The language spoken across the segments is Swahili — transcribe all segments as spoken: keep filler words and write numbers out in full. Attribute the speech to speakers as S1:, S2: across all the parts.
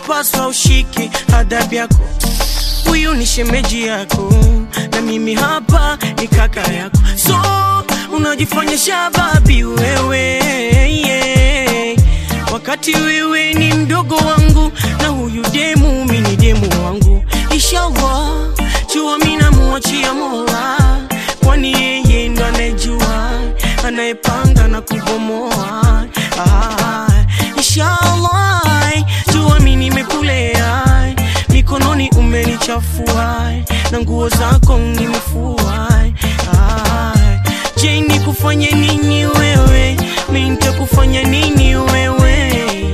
S1: unapaswa ushike adabu yako. Huyu ni shemeji yako na mimi hapa ni kaka yako. So unajifanya shababi wewe, yeah. Wakati wewe ni mdogo wangu na huyu demu mimi ni demu wangu. Inshallah jua mimi namuachia Mola, kwani yeye ndo anejua, anayepanga na kubomoa. Ah, inshallah jua mimi nimekulea, mikononi umenichafua na nguo zako nimefua. Ah, je, nikufanye nini wewe? Mimi nitakufanya nini wewe?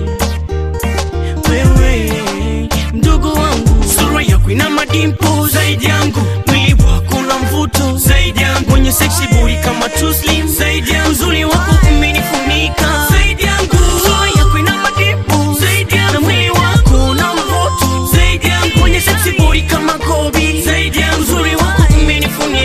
S1: Wewe mdogo wangu, sura yako ina madimpo zaidi yangu, mwili wako una mvuto zaidi yangu, mwenye sexy body kama too slim zaidi yangu, uzuri wako umenifunika zaidi yangu, sura yako ina madimpo zaidi yangu, na mwili wako una mvuto zaidi yangu, mwenye sexy body kama Kobe zaidi yangu, uzuri wako umenifunika.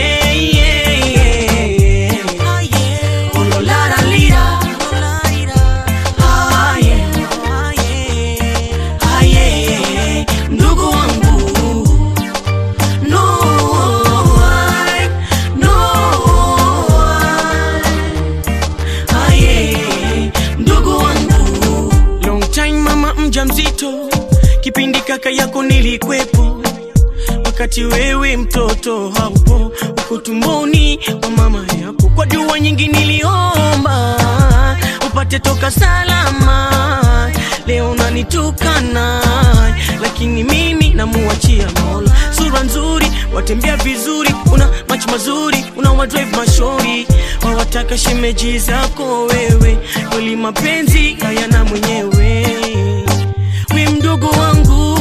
S1: Mjamzito kipindi kaka yako nilikwepo, wakati wewe mtoto haupo, uko tumboni wa mama yako. Kwa dua nyingi niliomba upate toka salama, leo unanitukana lakini mimi namuachia Mola. Sura nzuri, watembea vizuri, una macho mazuri, una wa drive mashori, wawataka shemeji zako wewe, kweli mapenzi hayana mwenyewe. We mdogo wangu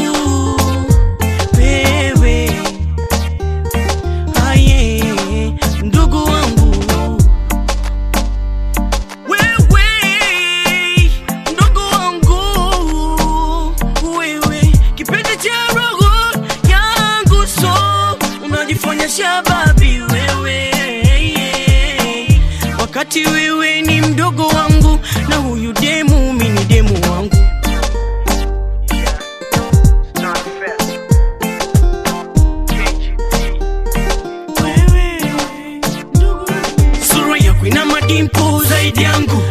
S1: wewe, aye mdogo wangu wewe, mdogo wangu wewe, kipenzi cha roho yangu. So unajifanya shababi wewe, wakati wewe ni mdogo wangu na huyu demu mimi ni demu wangu. Ina madimpo zaidi yangu,